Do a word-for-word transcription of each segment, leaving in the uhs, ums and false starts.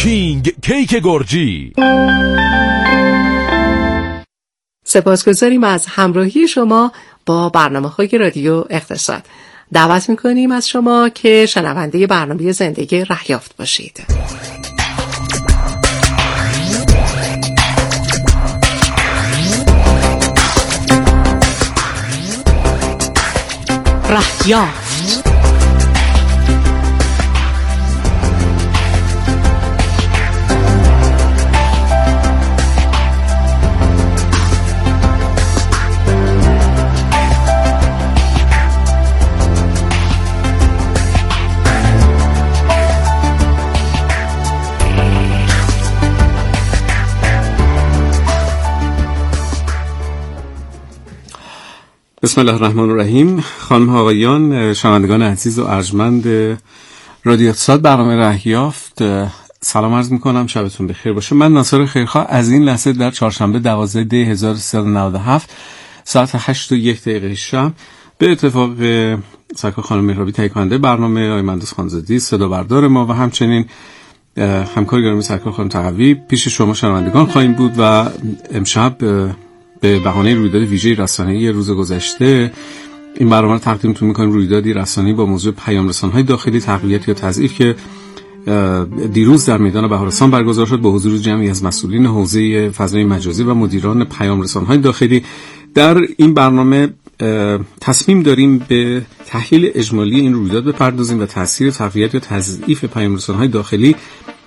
کینگ کیک گرجی. سپاسگزاریم از همراهی شما با برنامه‌های رادیو اقتصاد. دعوت می‌کنیم از شما که شنونده برنامه زندگی رهیافت باشید. رهیافت. بسم الله الرحمن الرحیم. خانم ها آقایان، شنوندگان عزیز و ارجمند رادیو اقتصاد، برنامه رهیافت، سلام عرض میکنم، شبتون بخیر باشه. من ناصر خیرخواه از این لحظه در چهارشنبه دوازده دی هزار و سیصد و نود و هفت ساعت هشت و یک دقیقه شب به اتفاق سرکار خانم مهرابی تهیه کننده برنامه، آقای مهندس خانزادی صدا بردار ما و همچنین همکار گرامی سرکار خانم تقوی پیش شما شنوندگان خواهیم بود و امشب به بهانه رویداد ویژه رسانه‌ای روز گذشته این برنامه رو تقدیمتون می‌کنیم. رویدادی رسانه‌ای با موضوع پیام رسان‌های داخلی، تقویت یا تضعیف که دیروز در میدان بهارستان برگزار شد با حضور جمعی از مسئولین حوزه فضای مجازی و مدیران پیام رسان‌های داخلی. در این برنامه تصمیم داریم به تحلیل اجمالی این رویداد بپردازیم و تاثیر تقویت یا تضعیف پیام رسان‌های داخلی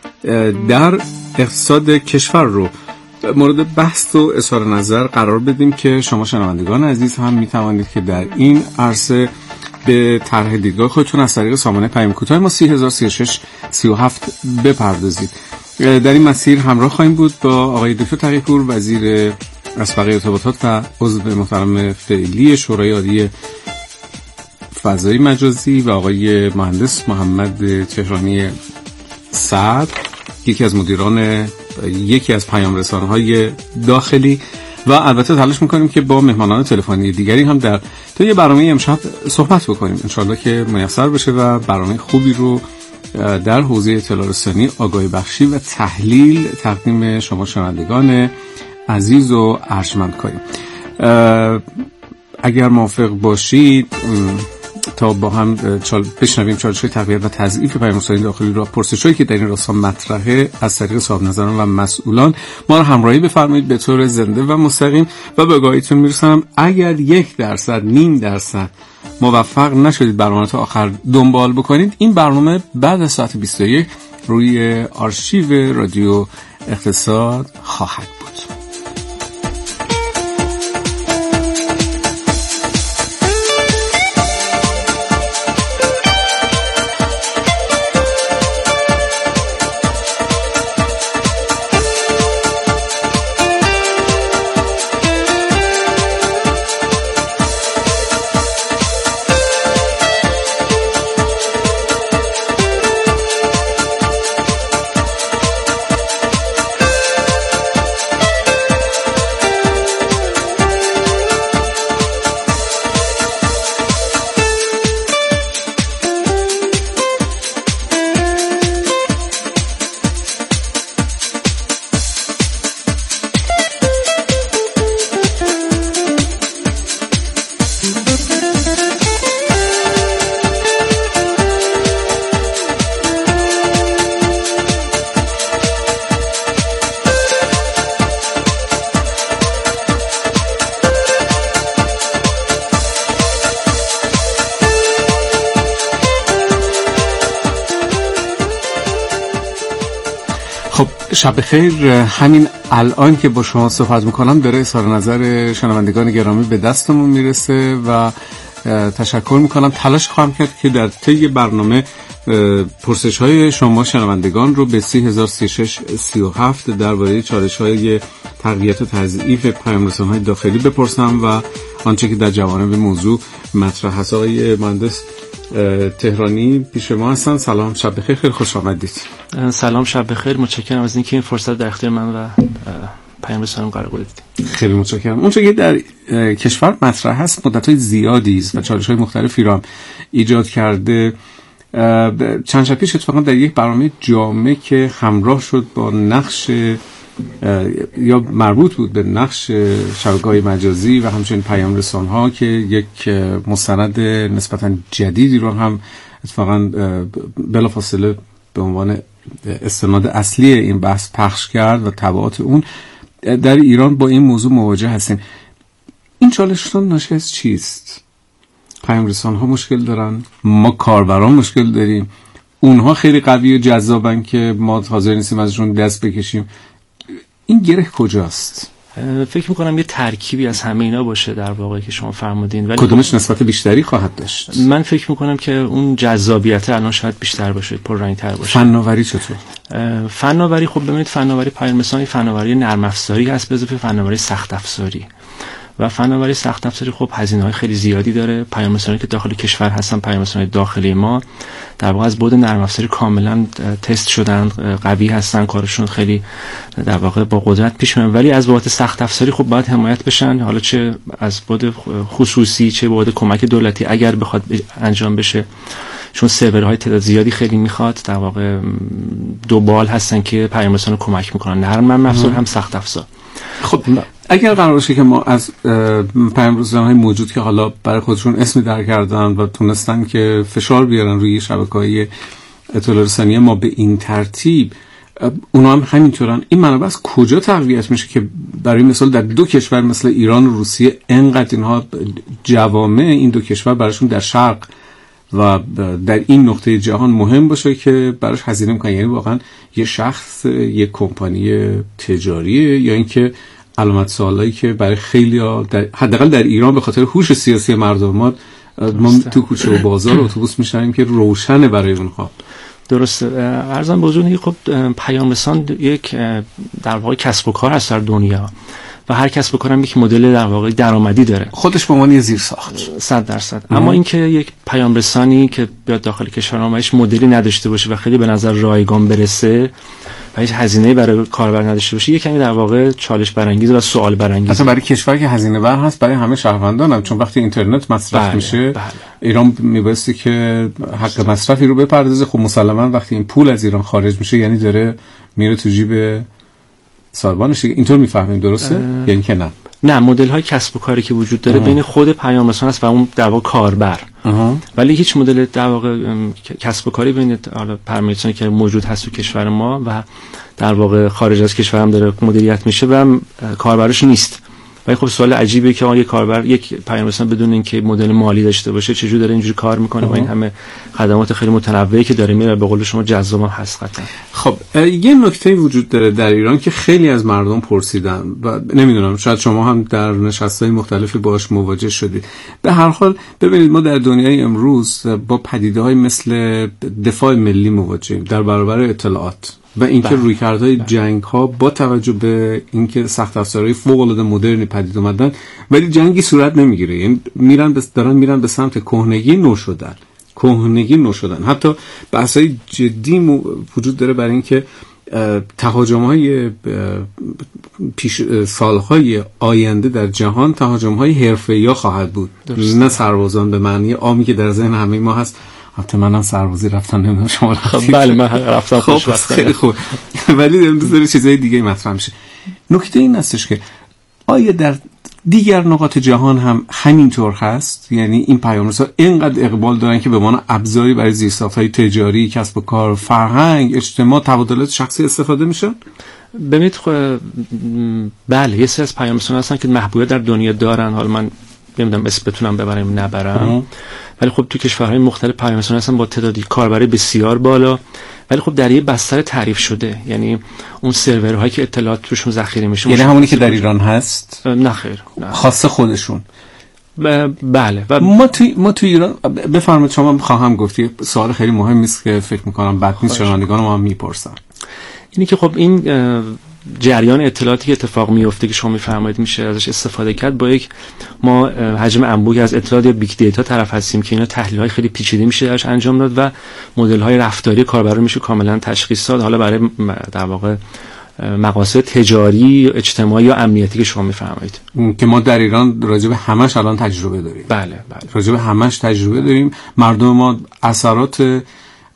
در اقتصاد کشور رو مورد بحث و اظهار نظر قرار بدیم که شما شنوندگان عزیز هم میتوانید که در این عرصه به طرح دیدگاه خودتون از طریق سامانه پیام کوتاه ما سی هزار و سی و شش سی و هفت بپردازید. در این مسیر همراه خواهیم بود با آقای دکتر تقی‌پور، وزیر اسبق ارتباطات و عضو محترم فعلی شورای عالی فضای مجازی، و آقای مهندس محمد تهرانی صدر، یکی از مدیران یکی از پیام رسانه‌های داخلی، و البته تلاش می‌کنیم که با مهمانان تلفنی دیگری هم در طی برنامه امشب صحبت بکنیم، انشالله که میسر بشه و برنامه خوبی رو در حوزه اطلاع رسانی، آگاهی بخشی و تحلیل تقدیم شما شنوندگان عزیز و ارجمند کنیم. اگر موافق باشید تا با هم چال بشنویم چالش‌های تقویت و تضعیف پیام رسانی داخلی را، پرسش‌هایی که در این راستا مطرحه از طریق صاحب نظران و مسئولان ما را همراهی بفرمایید به طور زنده و مستقیم. و به آگاهیتون میرسانم اگر یک درصد نیم درصد موفق نشدید برنامه تا آخر دنبال بکنید، این برنامه بعد از ساعت بیست و یک روی آرشیو رادیو اقتصاد خواهد بود. شب بخیر. همین الان که با شما صحبت میکنم داره اظهار نظر شنوندگان گرامی به دستمون میرسه و تشکر میکنم. تلاش خواهم کرد که در طی برنامه پرسش های شما شنوندگان رو به سی هزار و سی و شش سی و هفت درباره چالش های تقویت و تضعیف پیام رسان‌های داخلی بپرسم و آنچه که در جوانب موضوع مطرح هست. آقای مهندس تهرانی پیش ما هستن. سلام، شب بخیر، خیلی خوش آمدید. سلام، شب بخیر، متشکرم از اینکه این فرصت در اختیار من و پیام رسانم قرار گذاشتید. خیلی متشکرم. اون چیزی که در کشور مطرح هست مدت‌های زیادی است و چالش‌های مختلفی را ایجاد کرده. چند شب پیش اتفاقا در یک برنامه جامع که همراه شد با نقش یا مربوط بود به نقش شبکه‌های مجازی و همچنین پیام رسان‌ها که یک مستند نسبتاً جدیدی رو هم اتفاقاً بلافاصله به عنوان استناد اصلی این بحث پخش کرد و تبعات اون در ایران با این موضوع مواجه هستیم. این چالش‌ها ناشی از چیست؟ پیام رسان‌ها مشکل دارن، ما کاربران مشکل داریم، اونها خیلی قوی و جذابن که ما حاضر نیستیم ازشون دست بکشیم. این گره کجاست؟ فکر میکنم یه ترکیبی از همه اینا باشه در واقع که شما فرمودین، ولی کدومش نسبت بیشتری خواهد داشت؟ من فکر میکنم که اون جذابیت الان شاید بیشتر باشه، پررنگ‌تر باشه. فناوری چطور؟ فناوری خب ببینید فناوری پیام رسانی فناوری نرم افزاری هست به اضافه فناوری سخت افزاری و فناوری سخت افزاری خب هزینه‌های خیلی زیادی داره. پیام رسانی که داخل کشور هستن، پیام رسانی داخلی ما در واقع از بعد نرم افزاری کاملا تست شدن، قوی هستن، کارشون خیلی در واقع با قدرت پیش میرن، ولی از بعد سخت افزاری خب باید حمایت بشن، حالا چه از بعد خصوصی چه بعد کمک دولتی اگر بخواد انجام بشه، چون سرورهای تعداد زیادی خیلی میخواد. در واقع دو بال هستن که پیام رسانی کمک میکنن، نرم افزار هم سخت افزار. خب اگر قرار باشه که ما از پیام رسان‌های موجود که حالا برای خودشون اسمی در کردن و تونستن که فشار بیارن روی شبکه‌های اطلاع رسانی ما به این ترتیب، اونا هم همینطورن، این منابع از کجا تقویت میشه که برای مثال در دو کشور مثل ایران و روسیه انقدر اینها جوامع این دو کشور براشون در شرق و در این نقطه جهان مهم باشه که براش هزینه میکنن؟ یعنی واقعا یه شخص، یه کمپانی تجاریه، یا اینکه علامت سوالایی که برای خیلی‌ها حداقل در ایران به خاطر هوش سیاسی مردم ما ما تو کوچه و بازار اتوبوس میشنیم که روشنه برای اونها. درسته. ارزم به حضورتون خب پیام رسان یک در واقع کسب و کار هست در دنیا و هر کسب و کارم یک مدل در واقع درآمدی داره، خودش به عنوان زیر ساخت صد درصد. اما اینکه یک پیام رسانی که بیاد داخل کشور ما هیچ مدلی نداشته باشه و خیلی به نظر رایگان برسه و هیچ هزینه‌ای برای کاربر نداشته باشه، یک کمی در واقع چالش برانگیز و سوال برانگیز. اصلا برای کشوری که هزینه بر هست، برای همه شهروندان هم، چون وقتی اینترنت مصرف بله، میشه بله. ایران میبایستی که حق مصرفی رو بپردازه. خب مسلماً وقتی این پول از ایران خارج میشه یعنی داره میره تو جیب صاحبانش. اینطور میفهمیم درسته یا اینکه نه؟ نه، مدل های کسب و کاری که وجود داره بین خود پیام رسان است و اون در واقع کاربر، ولی هیچ مدل در واقع کسب و کاری بین حالا پیام رسانی که موجود هست تو کشور ما و در واقع خارج از کشور هم داره مدیریت میشه و کاربرش نیست. ولی خب سوال عجیبه که آیا کاربر یک پیام رسان بدون اینکه مدل مالی داشته باشه چجوری داره اینجوری کار میکنه با این همه خدمات خیلی متنوعی که داره میره، به قول شما جذاب هم هست قطعا. خب یه نکته وجود داره در ایران که خیلی از مردم پرسیدن و نمیدونم شاید شما هم در نشست‌های مختلفی باهاش مواجه شدید. به هر حال ببینید ما در دنیای امروز با پدیده‌های مثل دفاع ملی مواجهیم در برابر اطلاعات و اینکه رویکردهای جنگ‌ها با توجه به اینکه سخت افزارهای فوق‌العاده مدرنی پدید اومدن ولی جنگی صورت نمیگیره، یعنی میرن به دارن میرن به سمت کهنگی نو شدن کهنگی نو شدن حتی بحث‌های جدی وجود داره برای اینکه تهاجم‌های پیش سال‌های آینده در جهان تهاجم‌های حرفه‌ای خواهد بود، نه سربازان به معنی عامی که در ذهن همه ما هست. البته منم سربازی رفتم، نمیدونم شما رفتید؟ بله من رفتم. خوش رفتم. خیلی خوب. ولی امروز داره چیزای دیگه مطرح میشه. نکته این هستش که آیا در دیگر نقاط جهان هم همینطور هست؟ یعنی این پیام‌رسان اینقدر اقبال دارن که به عنوان ابزاری برای زیرساخت‌های تجاری، کسب و کار، فرهنگ، اجتماع، تبادلات شخصی استفاده میشن؟ ببینید خب بله یه سری از پیام‌رسان هستن که محبوبیت در دنیا دارن، حالا من نمیدونم اسم بتونم ببرم نبرم، ولی خب تو کشورهای مختلف پیام رسان هستن با تعدادی کاربری بسیار بالا، ولی خب در یه بستر تعریف شده، یعنی اون سرورهایی که اطلاعات توشون ذخیره میشه یعنی همونی که در ایران هست؟ نه خیر، نه. خاصه خودشون. ب... بله و ما تو ما تو ایران بفرمایید شما خواهم گفتی سوال خیلی مهمی است که فکر می‌کنم بد نیست شنوندگان ما هم میپرسن. اینی که خب این جریان اطلاعاتی که اتفاق میفته که شما میفرمایید میشه ازش استفاده کرد، با یک ما حجم انبوهی از اطلاعات یا بیگ دیتا طرف هستیم که اینا تحلیل های خیلی پیچیده میشه درش انجام داد و مدل های رفتاری کاربر رو میشه کاملا تشخیص داد، حالا برای در واقع مقاصد تجاری، اجتماعی یا امنیتی که شما میفرمایید که ما در ایران راجع به همش الان تجربه داریم. بله بله راجع به همش تجربه داریم. مردم ما اثرات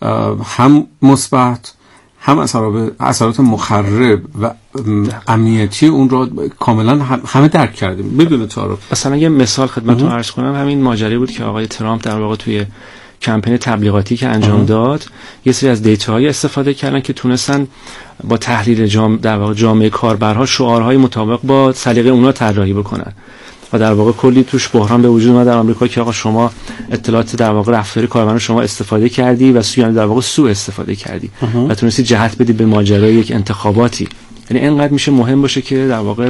هم مثبت هم اثرات مخرب و امنیتی اون رو کاملا همه درک کردیم بدون تعارف. مثلا یه مثال خدمتتون عرض کنم، همین ماجرا بود که آقای ترامپ در واقع توی کمپین تبلیغاتی که انجام اه. داد یه سری از دیتاهای استفاده کردن که تونستن با تحلیل جام در واقع جامعه کاربرها شعارهای مطابق با سلیقه اونا طراحی بکنن و در واقع کلی توش بحران به وجود اومد در آمریکا که آقا شما اطلاعات در واقع رفتاری کاربران شما استفاده کردی و سو یعنی در واقع سوء استفاده کردی اه. و تونستی جهت بدی به ماجرای یک انتخاباتی. یعنی اینقدر میشه مهم باشه که در واقع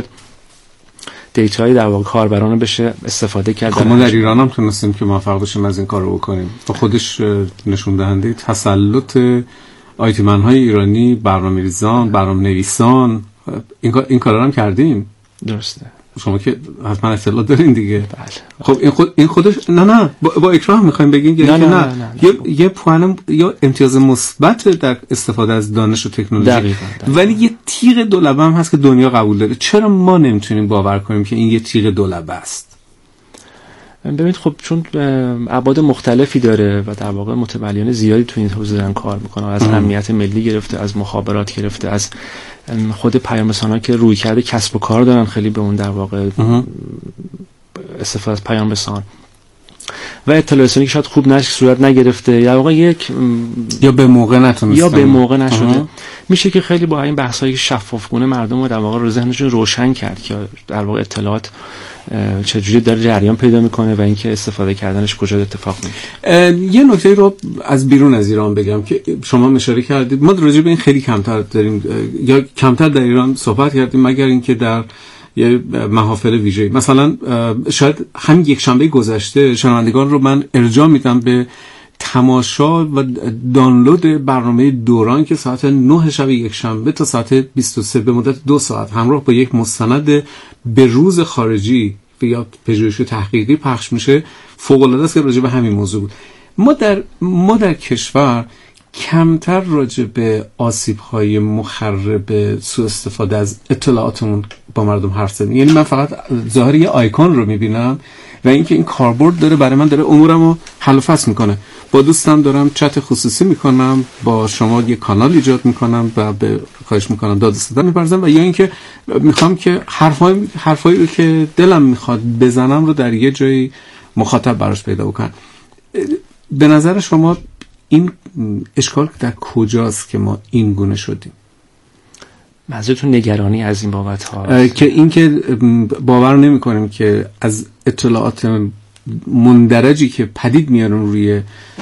دیتایی در واقع کاربران بشه استفاده کرد. خب ما در ایران هم تونستیم که موفق باشیم از این کار رو بکنیم و خودش نشون دهنده تسلط آیتی من های ایرانی، برنامه‌ریزان، برنامه‌نویسان این کار این کارا هم کردیم. درسته. شما که حتما اطلاع دارین دیگه. بله. خب این خود این خودش نه نه با, با اکراه میخوایم بگین که نه, نه, نه, نه, نه یه یه پوان یا امتیاز مثبت در استفاده از دانش و تکنولوژی دقیقاً, دقیقاً. ولی یه تیغ دولبه هم هست که دنیا قبول داره. چرا ما نمیتونیم باور کنیم که این یه تیغ دولبه است؟ ببینید خب چون ابعاد مختلفی داره و در واقع متولیان زیادی تو این حوزه دارن کار میکنن، از امنیت ملی گرفته، از مخابرات گرفته، از خود پیام‌رسان‌ها که رویکرد کسب و کار دارن خیلی به اون در واقع استفاده از پیام‌رسان و اطلاع رسانی که شاید خوب نشه صورت نگرفته یا واقعا یک یا به موقع نتونستن یا به موقع نشده. میشه که خیلی با این بحثایی شفافگونه مردم رو در واقع رو ذهنشون روشن کرد که در واقع اطلاعات چجوری داره جریان پیدا میکنه و اینکه استفاده کردنش کجا اتفاق میفته. یه نکته رو از بیرون از ایران بگم که شما اشاره کردید، ما راجع به این خیلی کمتر داریم یا کمتر در ایران صحبت کردیم مگر اینکه در یه محافل ویژه‌ای. مثلا شاید همین یک شنبه گذشته شنوندگان رو من ارجاع میدم به تماشا و دانلود برنامه دوران که ساعت نه شب یک شنبه تا ساعت بیست و سه به مدت دو ساعت همراه با یک مستند به روز خارجی یا پژوهشی تحقیقی پخش میشه. فوق‌العاده است که راجع به همین موضوع بود. ما در ما در کشور کمتر راجع به آسیب‌های مخرب سوء استفاده از اطلاعاتمون با مردم حرف زدیم. یعنی من فقط ظاهر یه آیکون رو میبینم و اینکه این کاربرد داره برای من داره امورمو حل و فصل میکنه. با دوستم دارم چت خصوصی میکنم، با شما یه کانال ایجاد میکنم و به خواهش میکنم داد و ستد میپرزم و یا اینکه میخوام که حرفای حرفایی رو که دلم میخواد بزنم رو در یه جایی مخاطب براش پیدا بکنم. به نظر شما این اشکال در کجاست که ما این گونه شدیم؟ منظورتون نگرانی از این بابت ها که این که باور نمی کنیم که از اطلاعات مندرجی که پدید میارن روی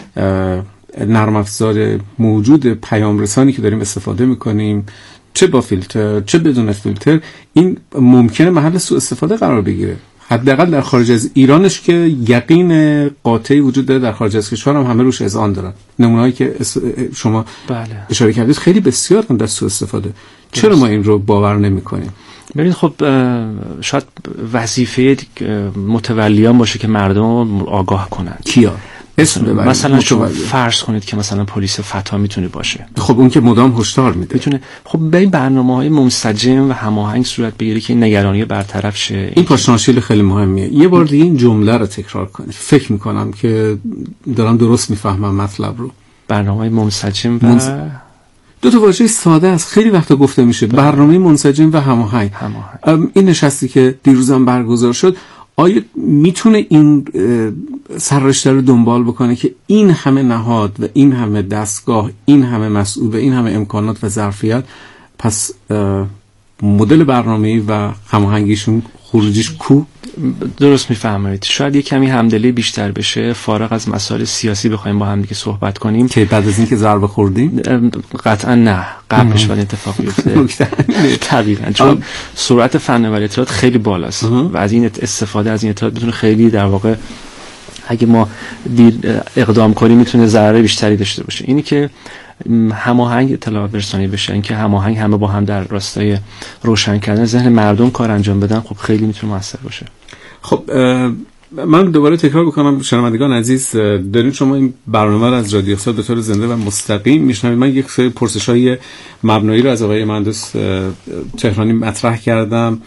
نرم افزار موجود پیام رسانی که داریم استفاده میکنیم، چه با فیلتر چه بدون فیلتر، این ممکنه محل سوء استفاده قرار بگیره. حداقل در خارج از ایرانش که یقین قاطعی وجود داره، در خارج از کشور هم همه روش اذعان دارن. نمونه‌هایی که شما بله. اشاره کردید خیلی بسیار در سوء استفاده. چرا درست. ما این رو باور نمی‌کنیم؟ ببینید خب شاید وظیفه متولیان باشه که مردم رو آگاه کنن. کیا؟ اسم ببرید. مثلا شما فرض کنید که مثلا پلیس فتا میتونه باشه. خب اون که مدام هشدار میده. میتونه خب به این برنامه‌های منسجم و هماهنگ صورت بگیره که این نگرانی برطرف شه. این پاشناشیل خیلی مهمیه. یه بار دیگه این جمله رو تکرار کنید. فکر میکنم که دارم درست میفهمم مطلب رو. برنامه‌های منسجم و منس... دو تا واژه ساده است، خیلی وقتا گفته میشه. برنامه منسجم و هماهنگ. هماهنگ. این نشستی که دیروزم برگزار شد، آیا میتونه این سررشته رو دنبال بکنه که این همه نهاد و این همه دستگاه، این همه مسئول و این همه امکانات و ظرفیت، پس مدل برنامه‌ای و هماهنگیشون خروجیش کو؟ درست میفهمید. شاید یه کمی همدلی بیشتر بشه، فارغ از مسائل سیاسی بخوایم با هم دیگه صحبت کنیم که بعد از اینکه ضربه خوردیم قطعا نه، قبلش ولی اتفاق بیفته. دقیقاً چون سرعت فناوری اطلاعات خیلی بالاست و از این استفاده از این اطلاعات میتونه خیلی در واقع اگه ما دیر اقدام کنیم میتونه ضرر بیشتری داشته باشه. اینی که هماهنگ اطلاعات رسانی بشه، اینکه هماهنگ همه با هم در راستای روشن کردن ذهن مردم کار انجام بدن، خب خیلی میتونه موثر باشه. خب من دوباره تکرار بکنم شنوندگان عزیز، دارین شما این برنامه رو از رادیو اقتصاد به طور زنده و مستقیم میشنوید. من یک سری پرسش‌های مبنایی رو از آقای مهندس تهرانی مطرح کردم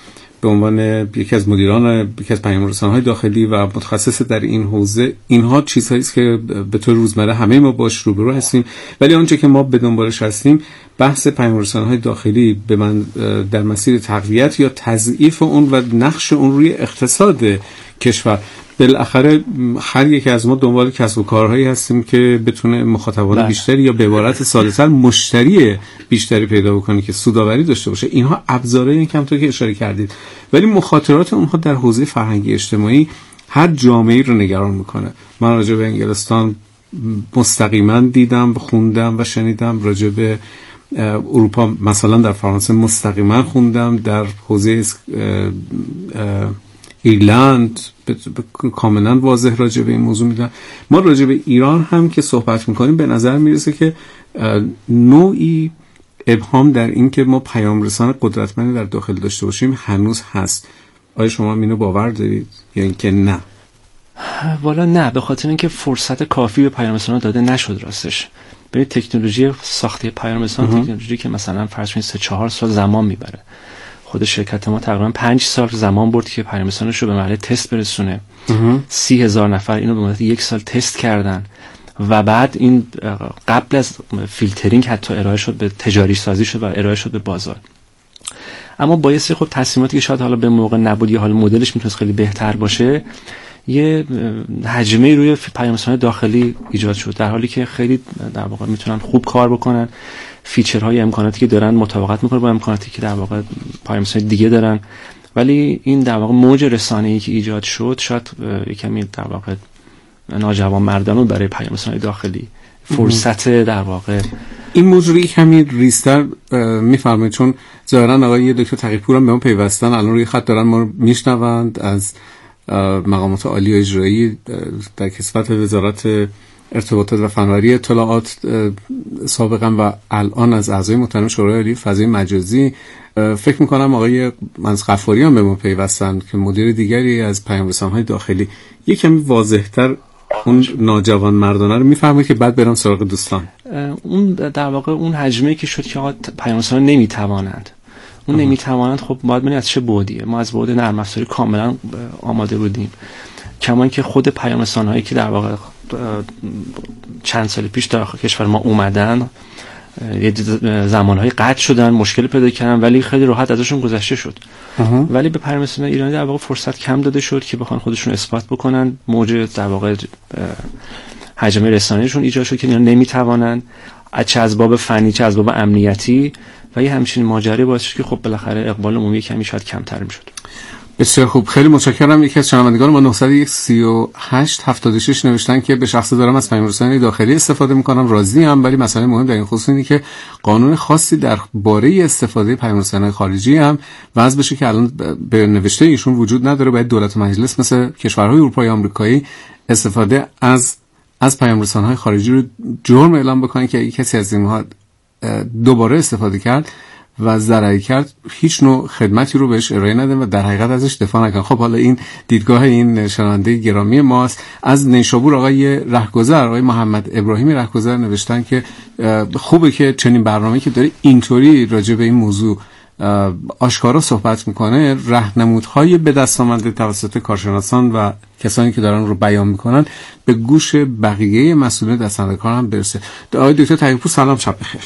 به عنوان یکی از مدیران یکی از پیام‌رسان‌های داخلی و متخصص در این حوزه، اینها چیزهایی است که به طور روزمره همه ما باش روبرو هستیم، ولی آنچه که ما به دنبالش هستیم بحث پیام‌رسان‌های داخلی به من در مسیر تقویت یا تضعیف اون و نقش اون روی اقتصاد کشور. بالاخره هر یک از ما دنبال کسب و کارهایی هستیم که بتونه مخاطبان بله. بیشتری یا به عبارت ساده‌تر مشتری بیشتری پیدا بکنه که سودآوری داشته باشه. اینها ابزارهای این کمطور که اشاره کردید، ولی مخاطرات اونها در حوزه فرهنگی اجتماعی هر جامعه‌ای رو نگران میکنه. من راجع به انگلستان مستقیما دیدم، خوندم و شنیدم، راجع به اروپا مثلا در فرانسه مستقیما خوندم، در حوزه ایرلند کاملا واضح راجع به این موضوع میدن. ما راجع به ایران هم که صحبت میکنیم به نظر میرسه که نوعی ابهام در این که ما پیام رسان قدرتمندی در داخل داشته باشیم هنوز هست. آیا شما اینو باور دارید یا اینکه نه؟ والا نه، به خاطر اینکه فرصت کافی به پیام رسان داده نشد. راستش ببینید تکنولوژی ساخته پیام رسان تکنولوژی که مثلا فرض کنید سه چهار سال زمان میبره. خود شرکت ما تقریبا پنج سال زمان برد که پیام رسانش رو به مرحله تست برسونه. سی هزار نفر اینو به مدت یک سال تست کردن و بعد این قبل از فیلترینگ حتی ارائه شد به تجاری سازی شد و ارائه شد به بازار. اما با یه سری خب تصمیماتی که شاید حالا به موقع نبود یا حالا مدلش میتونست خیلی بهتر باشه، یه حجمه روی پیام رسان‌های داخلی ایجاد شد، در حالی که خیلی در واقع میتونن خوب کار بکنن. فیچرهای امکاناتی که دارن مطابقت میکنه با امکاناتی که در واقع پیام رسان‌های دیگه دارن، ولی این در واقع موج رسانه‌ای که ایجاد شد شاید یکمی در واقع ناجوانمردانه برای پیام رسان‌های داخلی فرصت در واقع این موضوع کمی ریستر میفرمایید، چون ظاهرا آقای دکتر تقی‌پور هم به ما پیوستن، الان روی خط دارن ما رو میشنوند از مقامات عالی اجرایی در کسوت وزارت ارتباطات و فناوری اطلاعات سابقا و الان از اعضای محترم شورای عالی فضای مجازی. فکر میکنم آقای منصور غفاری هم به ما پیوستن که مدیر دیگری از پیام رسان‌های داخلی. یک کمی واضح‌تر اون ناجوان مردانه رو میفهمه که بعد برام سراغ دوستان. اون در واقع اون حجمه که شد که آقا پیام رسان‌ها نمیتوانند اون نمیتوانند خب باید ببینید از چه بعدیه. ما از بعد نرم افزاری کاملا آماده بودیم، کما که خود پیام رسان‌هایی که در واقع چند سال پیش در کشور ما اومدن یه زمانهای قطع شدن، مشکل پیدا کردن، ولی خیلی راحت ازشون گذشته شد. ولی به پیام رسان‌های ایرانی در واقع فرصت کم داده شد که بخوان خودشون اثبات بکنن. موج در واقع حجم رسانه‌شون ایجاد شد که اینا نمیتوانن، چه از باب فنی چه از باب امنیتی، و یه همچین ماجرایی باعث شد که خب بالاخره اقبال عمومی کمی شاید کمتر میشد. بسیار خوب، خیلی متشکرم. یکی از شنوندگان ما نه صفر یک سی و هشت هفتاد و شش نوشتن که به شخص دارم از پیام رسانی داخلی استفاده میکنم، راضی ام، ولی مسئله مهم در این خصوص اینه که قانون خاصی در باره استفاده پیام رسانی خارجی هم وضع بشه که الان به نوشته ایشون وجود نداره. باید دولت و مجلس مثل کشورهای اروپایی و آمریکایی استفاده از از پیام رسان‌های خارجی رو جرم اعلام بکنن که اگه کسی از اینها دوباره استفاده کرد و ضرری کرد هیچ نوع خدمتی رو بهش ارائه نده و در حقیقت ازش دفاع نکن. خب حالا این دیدگاه این شنونده گرامی ماست. از نیشابور آقای رهگذر، آقای محمد ابراهیمی رهگذر نوشتن که خوبه که چنین برنامه‌ای که داره اینطوری راجع به این موضوع آشکارا صحبت میکنه، راهنمودهای به دست آمده توسط کارشناسان و کسانی که دارن رو بیان میکنن به گوش بقیه مسئولین دستاندرکار هم برسه. آقای دکتر تقی‌پور سلام، شب بخیر.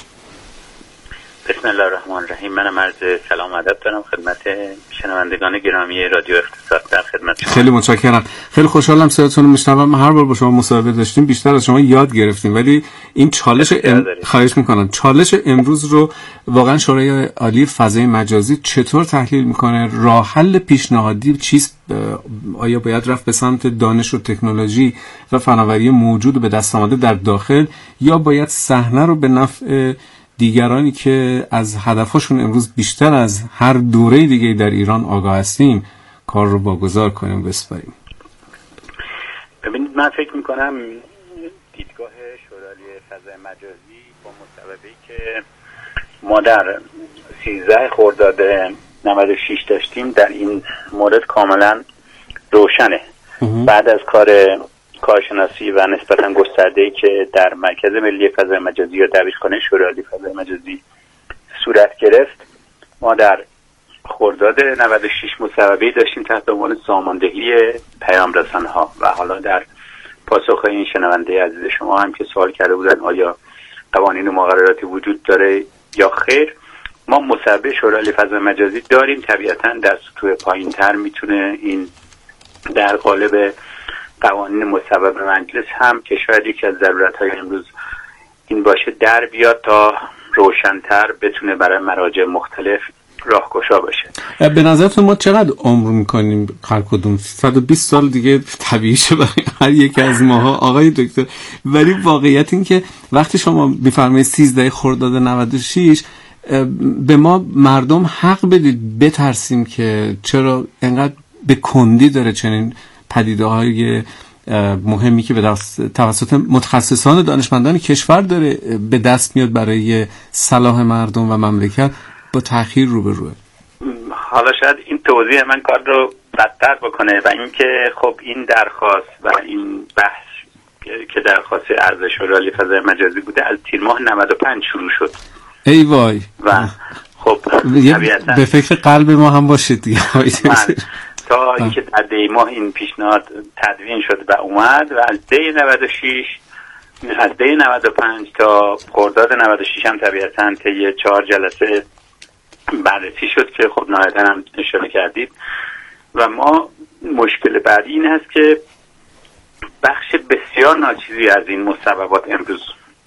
بسم الله الرحمن الرحیم. منم عرض سلام و ادب دارم خدمت شنوندگان گرامی رادیو اقتصاد. در خدمت شما. خیلی متشکرم. خیلی خوشحالم صداتون رو میشنوم. هر بار با شما مصاحبه داشتیم بیشتر از شما یاد گرفتیم، ولی این چالش ام... خواهش میکنم چالش امروز رو واقعا شورای عالی فضای مجازی چطور تحلیل میکنه؟ راه حل پیشنهادی چیست؟ آیا باید رفت به سمت دانش و تکنولوژی و فناوری موجود به دست آمده در داخل، یا باید صحنه رو به نفع دیگرانی که از هدفشون امروز بیشتر از هر دوره دیگه در ایران آگاه هستیم کار رو واگذار کنیم بسپاریم؟ ببینید، من فکر میکنم دیدگاه شورای فضای مجازی با مصوبه‌ای که ما در سیزده خرداد نود و شش داشتیم در این مورد کاملا روشنه. بعد از کار کارشناسی و نسبتا گسترده‌ای که در مرکز ملی فضای مجازی یا دبیرخانه شورای عالی فضای مجازی صورت گرفت، ما در خرداد نود و شش مصوبه‌ای داشتیم تحت عنوان ساماندهی پیام رسانه‌ها و حالا در پاسخ این شنونده عزیز شما هم که سوال کرده بودن آیا قوانین و مقرراتی وجود داره یا خیر، ما مصوبه شورای فضای مجازی داریم. طبیعتاً در سطوح پایین‌تر میتونه این در قالب قوانین مصوبه مجلس هم که شاید یکی از ضرورت‌های امروز این باشه در بیاد تا روشن‌تر بتونه برای مراجع مختلف راهگشا باشه. به نظرتون ما چقدر عمر میکنیم هر کدوم؟ صد و بیست سال دیگه طبیعیشه برای هر یک از ماها آقای دکتر، ولی واقعیت این که وقتی شما میفرمایید سیزده خرداد نود و شش به ما مردم حق بدید بترسیم که چرا انقدر به کندی داره چنین پدیده‌های مهمی که به دست توسط متخصصان دانشمندان کشور داره به دست میاد برای صلاح مردم و مملکت با تأخیر روبروه. حالا شاید این توضیح من کار رو بدتر بکنه و اینکه خب این درخواست و این بحث که درخواست عرض شورای فضای مجازی بوده از تیر ماه نود و پنج شروع شد. ای وای. و خب طبیعتاً به فکر قلب ما هم باشید دیگه. تا اینکه در دی ماه این پیشنهاد تدوین شد و اومد و از دی نود و شش از دی نود و پنج تا خرداد نود و شش هم طبیعتاً طی چهار جلسه بررسی شد که خب نهایتاً هم اشاره کردید و ما مشکل بعدی این هست که بخش بسیار ناچیزی از این مصوبات امروز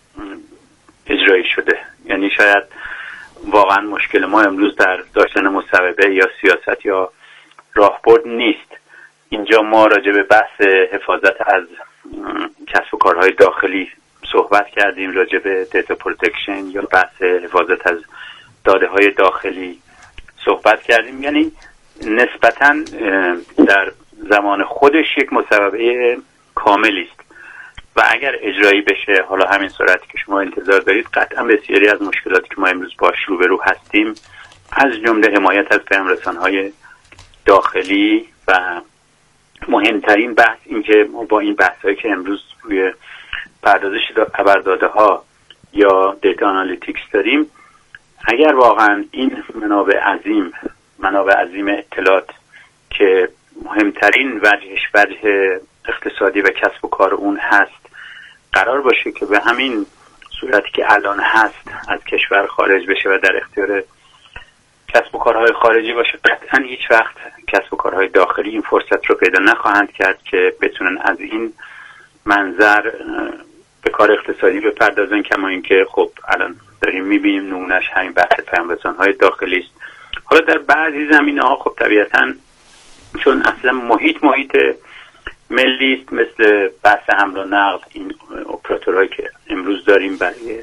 اجرایی شده. یعنی شاید واقعا مشکل ما امروز در داشتن مصوبه یا سیاست یا راهبرد نیست. اینجا ما راجع به بحث حفاظت از کسب و کارهای داخلی صحبت کردیم، راجع به دیتا پروتکشن یا بحث حفاظت از داده های داخلی صحبت کردیم. یعنی نسبتاً در زمان خودش یک مصوبه کاملی است و اگر اجرایی بشه حالا همین سرعتی که شما انتظار دارید قطعا بسیاری از مشکلاتی که ما امروز باش روبرو هستیم از جمله حمایت از پیام‌رسان‌های داخلی و مهمترین بحث این که ما با این بحثایی که امروز روی پردازش خبرداده ها یا دیتا آنالیتیکس داریم، اگر واقعا این منابع عظیم منابع عظیم اطلاعات که مهمترین وجهش وجه اقتصادی و کسب و کار اون هست قرار باشه که به همین صورتی که الان هست از کشور خارج بشه و در اختیار کسب و کارهای خارجی باشه، قطعا هیچ وقت کسب و کارهای داخلی این فرصت رو پیدا نخواهند کرد که بتونن از این منظر به کار اقتصادی بپردازن. کما اینکه خب الان داریم میبینیم نمونهش همین بحث پیام‌رسان‌های داخلی است. حالا در بعضی زمینه‌ها خب طبیعتاً چون اصلا محیط محیط ملی است، مثل بحث حمل و نقل، این اپراتورهایی که امروز داریم برای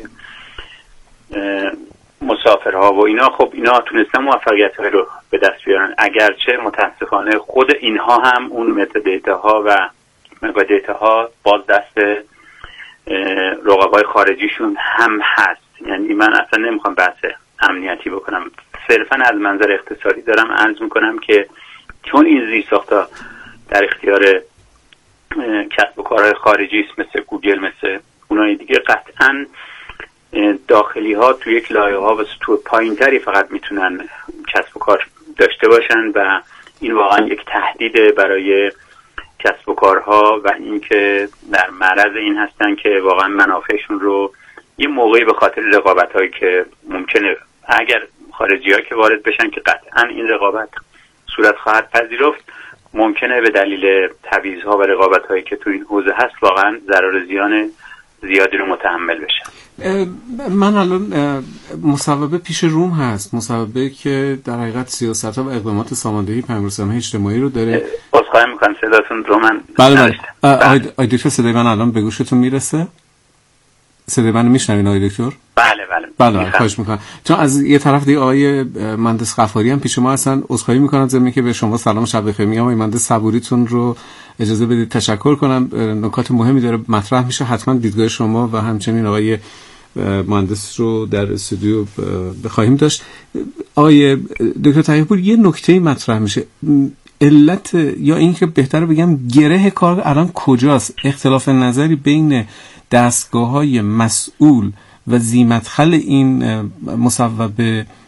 مسافرها و اینا، خب اینا تونستن موفقیت‌های رو به دست بیارن، اگرچه متاسفانه خود اینها هم اون متادیتاها و مگادیتاها باز دست رقبای خارجیشون هم هست. یعنی من اصلا نمیخوام بحث امنیتی بکنم، صرفا از منظر اقتصادی دارم عرض میکنم که چون این زیرساخت‌ها در اختیار کسب و کارهای خارجی است، مثل گوگل، مثل اونای دیگه، قطعاً داخلی ها تو یک لایه ها و سطوح پایین تری فقط میتونن کسب و کار داشته باشن و این واقعا یک تهدید برای کسب و کارها و اینکه در معرض این هستن که واقعا منافعشون رو یه موقعی به خاطر رقابت هایی که ممکنه اگر خارجی ها که وارد بشن که قطعا این رقابت صورت خواهد پذیرفت، ممکنه به دلیل تبعیض ها و رقابت هایی که تو این حوزه هست واقعا ضرر زیان زیادی رو متحمل بشن. من الان مصوبه پیش روم هست، مصوبه که در حقیقت سیاست ها و اقدامات ساماندهی پیام‌رسان‌های اجتماعی رو داره. عذرخواهی میکنم صداتون رو من بله بله آقای دکتر صدای من الان به گوشتون میرسه؟ صدای من میشنوین آقای دکتر؟ بله بله بله خواهش میکنم. چون از یه طرف دیگه آقای مهندس غفاری هم پیش ما هستن، عذرخواهی میکنم ضمن که به شما سلام شب بخیر میگم. آقای مهندس صبوریتون رو اجازه بدید تشکر کنم، نکات مهمی داره مطرح میشه، حتما دیدگاه شما و همچنین آقای مهندس رو در استودیو بخواهیم داشت. آقای دکتر تقی‌پور یه نکته مطرح میشه، علت یا اینکه بهتره بگم گره کار الان کجاست؟ اختلاف نظری بین دستگاه‌های مسئول و ذی مدخل این مصوبه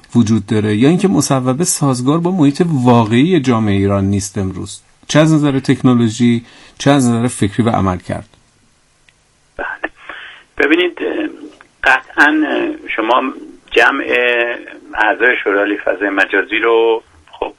وجود داره یا اینکه مصوبه سازگار با محیط واقعی جامعه ایران نیست امروز، چه از نظر تکنولوژی چه از نظر فکری و عمل کرد؟ بله ببینید قطعا شما جمع اعضای شورای فضای مجازی رو خب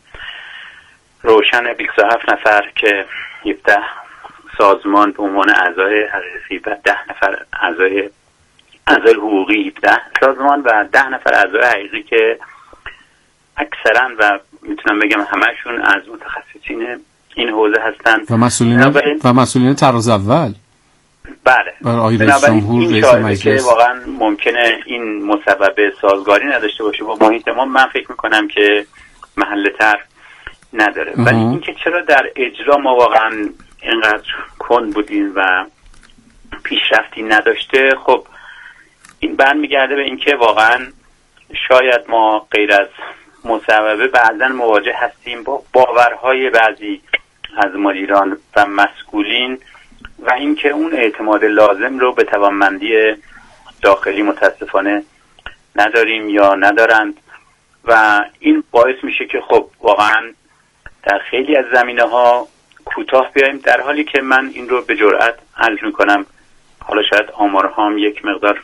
روشن بیست و هفت نفر که هفده سازمان به عنوان اعضای حقیقی و ده نفر اعضای اعضای حقوقی هفده سازمان و ده نفر اعضای حقیقی که اکثرا و میتونم بگم همشون از متخصصین این حوزه هستن و مسئولین و مسئولین طراز اول. بله بنابراین این شاهده که واقعا ممکنه این مصوبه سازگاری نداشته باشه با محیط ما، من فکر میکنم که محل تر نداره. ولی اینکه چرا در اجرا ما واقعا اینقدر کند بودیم و پیشرفتی نداشته، خب این برمیگرده به اینکه واقعا شاید ما غیر از مصوبه بعضا مواجه هستیم با باورهای بعضی از مدیران و مسئولین و اینکه اون اعتماد لازم رو به توانمندی داخلی متاسفانه نداریم یا ندارند و این باعث میشه که خب واقعا در خیلی از زمینه‌ها کوتاه بیاییم، در حالی که من این رو به جرئت عرض میکنم، حالا شاید آمارها هم یک مقدار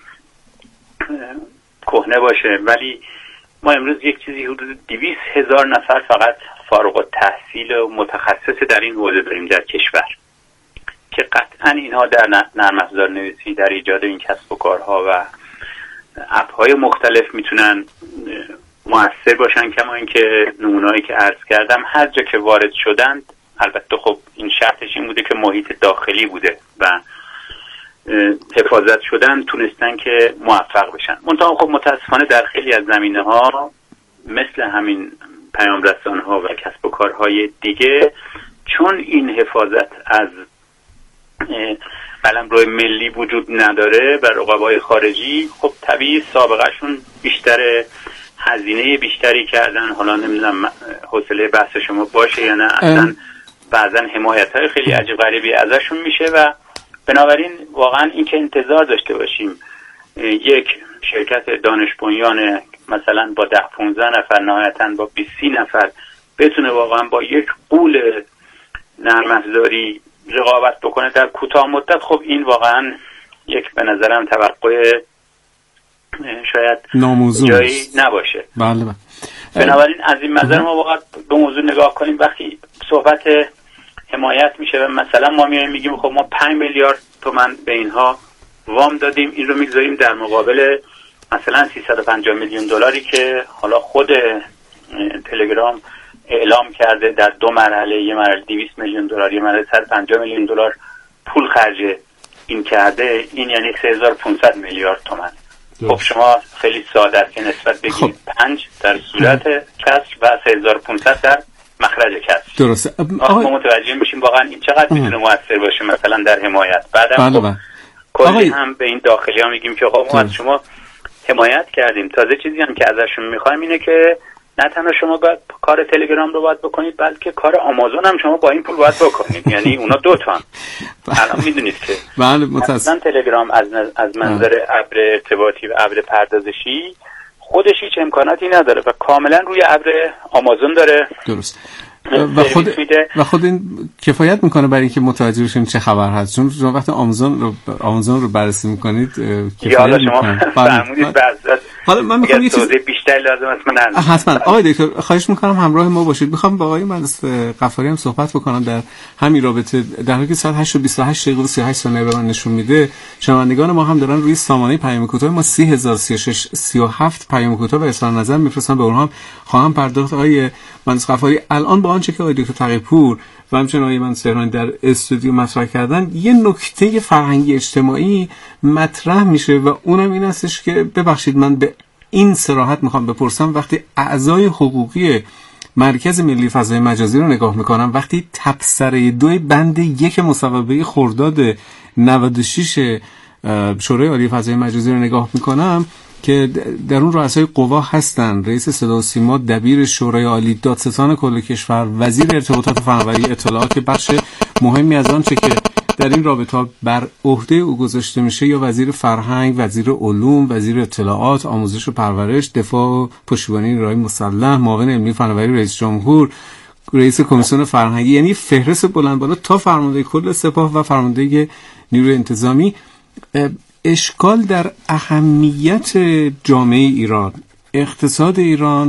کهنه باشه، ولی ما امروز یک چیزی حدود دویست هزار نفر فقط فارغ التحصیل و متخصص در این حوزه داریم در کشور که قطعا اینها در نرم افزار نویسی، در ایجاد این کسب و کارها و اپ‌های مختلف میتونن مؤثر باشن. کما اینکه نمونه‌ای که عرض کردم هر جا که وارد شدند، البته خب این شرطش این بوده که محیط داخلی بوده و حفاظت شدن، تونستن که موفق بشن. منتها خب متاسفانه در خیلی از زمینه‌ها مثل همین پیام رسان‌ها و کسب و کارهای دیگه، چون این حفاظت از قلمرو ملی وجود نداره و رقبای خارجی، خب طبیعی سابقه شون بیشتر، هزینه بیشتری کردن. حالا نمیدونم حوصله بحث شما باشه یا نه، اصلا بعضا حمایت های خیلی عجیب غریبی ازشون میشه و بنابراین واقعا این که انتظار داشته باشیم یک شرکت دانش بنیان مثلا با ده پونزده نفر نهایتاً با بیست نفر بتونه واقعا با یک غول نرم افزاری رقابت بکنه در کوتاه مدت، خب این واقعا یک به نظرم توقع شاید ناموزون جایی نباشه. بله بله. بنابراین از این منظر ما واقعا به موضوع نگاه کنیم. وقتی صحبت حمایت میشه و مثلا ما میایم میگیم خب ما پنج میلیارد تومان به اینها وام دادیم، این رو میگذاریم در مقابل مثلا سیصد و پنجاه میلیون دلاری که حالا خود تلگرام اعلام کرده در دو مرحله، یه مرحله دویست میلیون دلار، یه مرحله صد و پنجاه میلیون دلار پول خرج این کرده، این یعنی سه هزار و پانصد میلیارد تومان. خب شما خیلی ساده است که نسبت بگید خب. پنج در صورت کسر و سه هزار و پانصد در مخرج کسر. درسته. ما متوجه میشیم واقعا این چقدر میتونه موثر باشه مثلا در حمایت. بعدم خب کلی هم به این داخلی ها میگیم که خب ما از شما حمایت کردیم، تازه چیزی هم که ازشون میخوایم اینه که نه تنها شما باید کار تلگرام رو باید بکنید، بلکه کار آمازون هم شما با این پول باید بکنید. یعنی اونا دو تا الان میدونید که بله متاسفم تلگرام از از منظر ابر ارتباطی و ابر پردازشی خودش هیچ امکاناتی نداره و کاملا روی ابر آمازون داره. درست. و خود و خود این کفایت میکنه برای اینکه متوجه بشیم چه خبر هست، چون شما وقتی آمازون رو آمازون رو بررسی میکنید کفایت میکنه. حالا من میخوام یه چیز بیشتر لازم است من حتما آقای دکتر خواهش میکنم همراه ما باشید. میخوام با آقای مهندس غفاری هم صحبت بکنم در همین رابطه، در حالی که ساعت هشت و بیست و هشت دقیقه و سی و هشت ثانیه به من نشون میده شنوندگان ما هم دارن روی سامانه پیام کوتاه ما سی هزار و سی و شش سی و هفت پیام کوتاه و اظهار نظر میفرستن، به اونها خواهم پرداخت. آقای مهندس غفاری الان با آنچه که آقای دکتر تقی‌پور و همچنین آقای من سهرانی در استودیو مطرح کردن یه نکته فرهنگی اجتماعی مطرح میشه و اونم این هستش که ببخشید من به این صراحت میخوام بپرسم، وقتی اعضای حقوقی مرکز ملی فضای مجازی رو نگاه میکنم، وقتی تبصره دوی بند یک مصوبه خرداد نود و شش شورای عالی فضای مجازی رو نگاه میکنم که در اون رؤسای قوا هستن رئیس صدا و سیما، دبیر شورای عالی، دادستان کل کشور، وزیر ارتباطات و فناوری اطلاعات که بخش مهمی از آن چه که در این رابطه بر عهده او گذاشته میشه یا وزیر فرهنگ، وزیر علوم، وزیر اطلاعات، آموزش و پرورش، دفاع و پشتیبانی نیروهای مسلح، معاون علمی فناوری رئیس جمهور، رئیس کمیسیون فرهنگی، یعنی فهرست بلند بالا تا فرمانده کل سپاه و فرمانده نیروی انتظامی. اشکال در اهمیت جامعه ایران، اقتصاد ایران